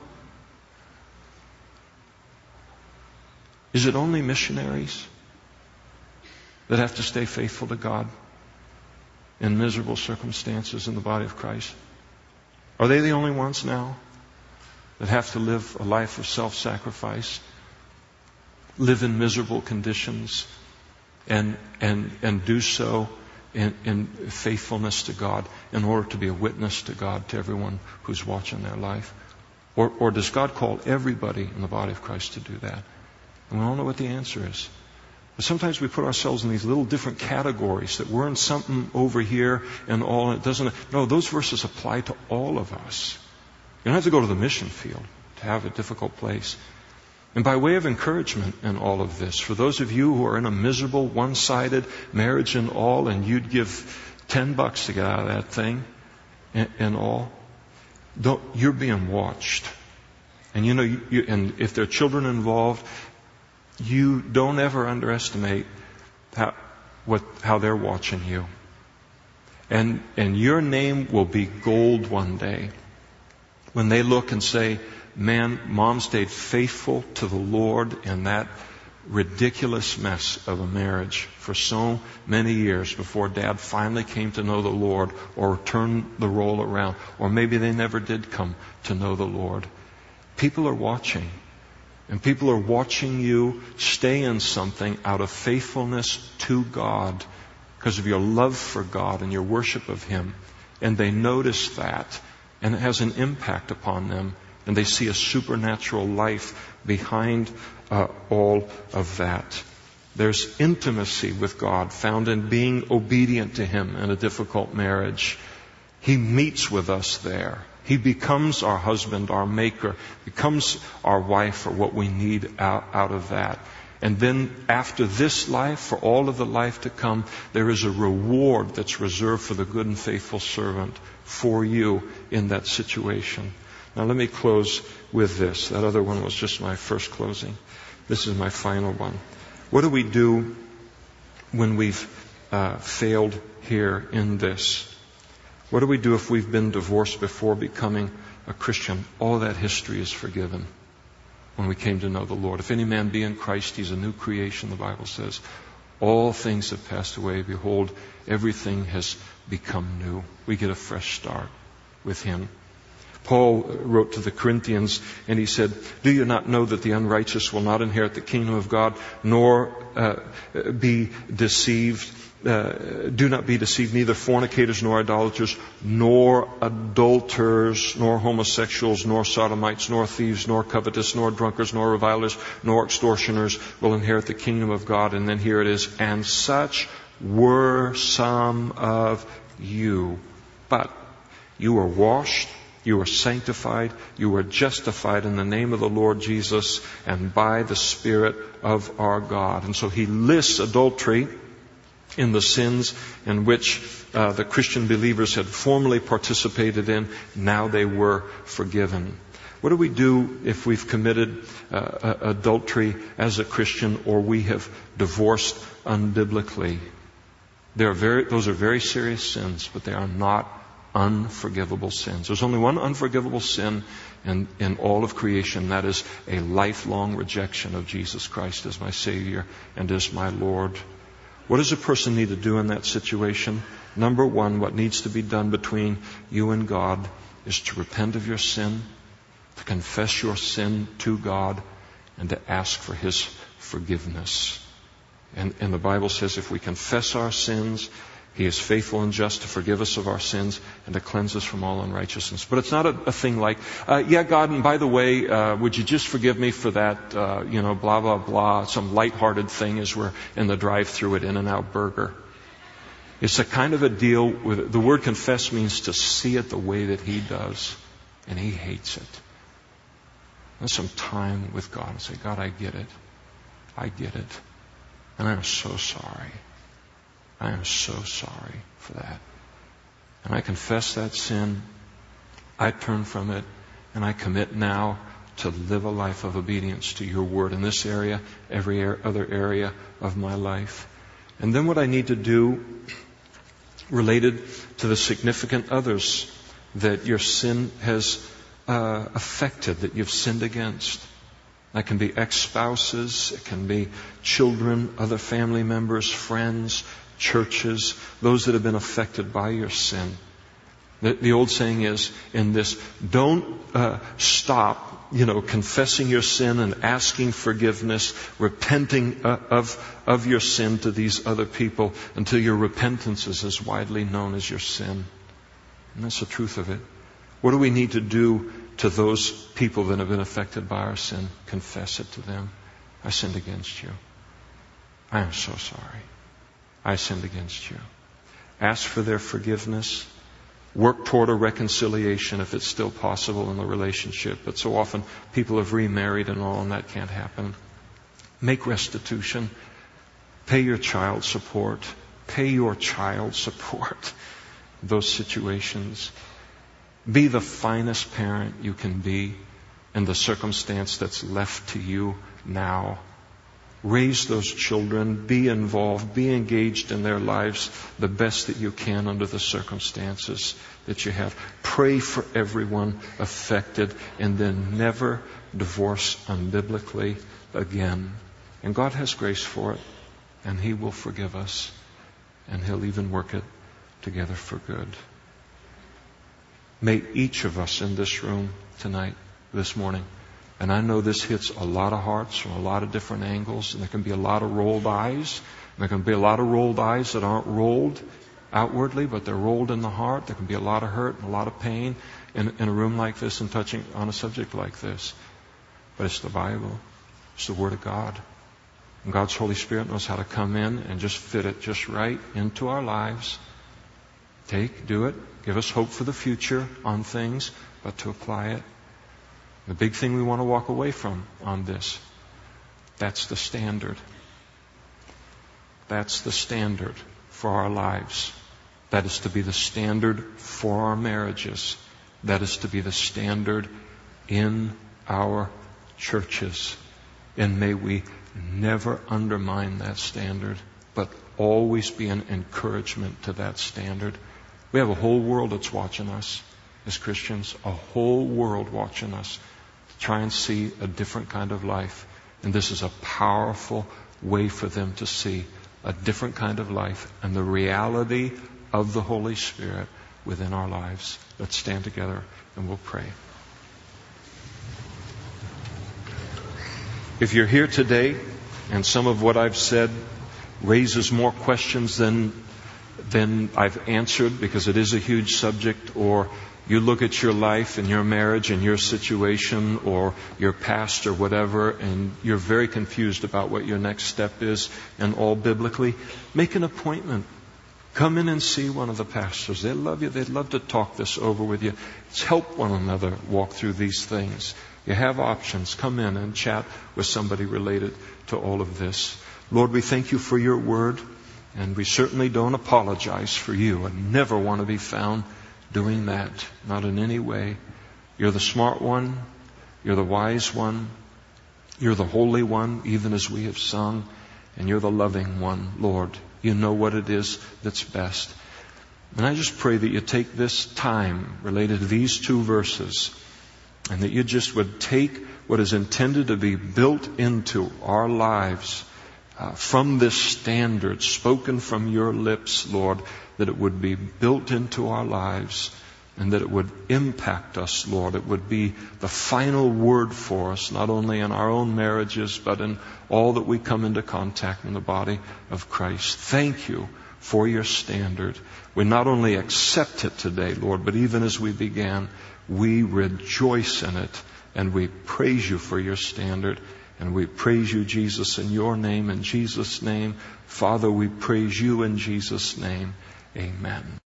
[SPEAKER 1] is it only missionaries that have to stay faithful to God in miserable circumstances in the body of Christ? Are they the only ones now that have to live a life of self-sacrifice, live in miserable conditions, and do so in faithfulness to God in order to be a witness to God to everyone who's watching their life? Or does God call everybody in the body of Christ to do that? And we all know what the answer is. But sometimes we put ourselves in these little different categories that we're in something over here and all. And it doesn't. No, those verses apply to all of us. You don't have to go to the mission field to have a difficult place. And by way of encouragement in all of this, for those of you who are in a miserable, one-sided marriage and all, and you'd give $10 to get out of that thing and all, you're being watched. And you know, and if there are children involved, you don't ever underestimate how they're watching you. And your name will be gold one day when they look and say, man, Mom stayed faithful to the Lord in that ridiculous mess of a marriage for so many years before Dad finally came to know the Lord or turned the role around. Or maybe they never did come to know the Lord. People are watching. And people are watching you stay in something out of faithfulness to God because of your love for God and your worship of Him. And they notice that. And it has an impact upon them. And they see a supernatural life behind all of that. There's intimacy with God found in being obedient to Him in a difficult marriage. He meets with us there. He becomes our husband, our maker, becomes our wife for what we need out of that. And then after this life, for all of the life to come, there is a reward that's reserved for the good and faithful servant for you in that situation. Now let me close with this. That other one was just my first closing. This is my final one. What do we do when we've failed here in this? What do we do if we've been divorced before becoming a Christian? All that history is forgiven when we came to know the Lord. If any man be in Christ, he's a new creation, the Bible says. All things have passed away. Behold, everything has become new. We get a fresh start with Him. Paul wrote to the Corinthians and he said, do you not know that the unrighteous will not inherit the kingdom of God, nor be deceived? Do not be deceived, neither fornicators, nor idolaters, nor adulterers, nor homosexuals, nor sodomites, nor thieves, nor covetous, nor drunkards, nor revilers, nor extortioners will inherit the kingdom of God. And then here it is, and such were some of you. But you were washed, you were sanctified, you were justified in the name of the Lord Jesus and by the Spirit of our God. And so he lists adultery in the sins in which the Christian believers had formerly participated in. Now they were forgiven. What do we do if we've committed adultery as a Christian or we have divorced unbiblically? Those are very serious sins, but they are not unforgivable sins. There's only one unforgivable sin in all of creation. That is a lifelong rejection of Jesus Christ as my Savior and as my Lord. What does a person need to do in that situation? Number one, what needs to be done between you and God is to repent of your sin, to confess your sin to God, and to ask for His forgiveness. And the Bible says if we confess our sins, He is faithful and just to forgive us of our sins and to cleanse us from all unrighteousness. But it's not a thing like, yeah, God, and by the way, would you just forgive me for that, blah, blah, blah, some lighthearted thing as we're in the drive-thru at In-N-Out Burger. It's a kind of a deal with, the word confess means to see it the way that He does, and He hates it. And some time with God and say, God, I get it. I get it. And I'm so sorry. I am so sorry for that. And I confess that sin. I turn from it. And I commit now to live a life of obedience to your word in this area, every other area of my life. And then what I need to do related to the significant others that your sin has affected, that you've sinned against. That can be ex-spouses, it can be children, other family members, friends, churches, those that have been affected by your sin. The old saying is in this, don't stop, confessing your sin and asking forgiveness, repenting of your sin to these other people until your repentance is as widely known as your sin. And that's the truth of it. What do we need to do to those people that have been affected by our sin? Confess it to them. I sinned against you. I am so sorry. I sinned against you. Ask for their forgiveness. Work toward a reconciliation if it's still possible in the relationship. But so often people have remarried and all, and that can't happen. Make restitution. Pay your child support. Pay your child support. Those situations. Be the finest parent you can be in the circumstance that's left to you now. Raise those children. Be involved. Be engaged in their lives the best that you can under the circumstances that you have. Pray for everyone affected and then never divorce unbiblically again. And God has grace for it, and He will forgive us, and He'll even work it together for good. May each of us in this room tonight, this morning, and I know this hits a lot of hearts from a lot of different angles, and there can be a lot of rolled eyes. And there can be a lot of rolled eyes that aren't rolled outwardly, but they're rolled in the heart. There can be a lot of hurt and a lot of pain in a room like this and touching on a subject like this. But it's the Bible. It's the Word of God. And God's Holy Spirit knows how to come in and just fit it just right into our lives. Do it. Give us hope for the future on things, but to apply it. The big thing we want to walk away from on this, that's the standard. That's the standard for our lives. That is to be the standard for our marriages. That is to be the standard in our churches. And may we never undermine that standard, but always be an encouragement to that standard. We have a whole world that's watching us as Christians, a whole world watching us to try and see a different kind of life. And this is a powerful way for them to see a different kind of life and the reality of the Holy Spirit within our lives. Let's stand together and we'll pray. If you're here today and some of what I've said raises more questions than I've answered because it is a huge subject, or you look at your life and your marriage and your situation or your past or whatever, and you're very confused about what your next step is, and all biblically, make an appointment. Come in and see one of the pastors. They love you. They'd love to talk this over with you. Let's help one another walk through these things. You have options. Come in and chat with somebody related to all of this. Lord, we thank you for your word, and we certainly don't apologize for you. I never want to be found doing that, not in any way. You're the smart one. You're the wise one. You're the holy one, even as we have sung. And you're the loving one, Lord. You know what it is that's best. And I just pray that you take this time related to these two verses, and that you just would take what is intended to be built into our lives from this standard spoken from your lips, Lord, that it would be built into our lives and that it would impact us, Lord. It would be the final word for us, not only in our own marriages, but in all that we come into contact in the body of Christ. Thank you for your standard. We not only accept it today, Lord, but even as we began, we rejoice in it and we praise you for your standard. And we praise you, Jesus, in your name, in Jesus' name. Father, we praise you in Jesus' name. Amen.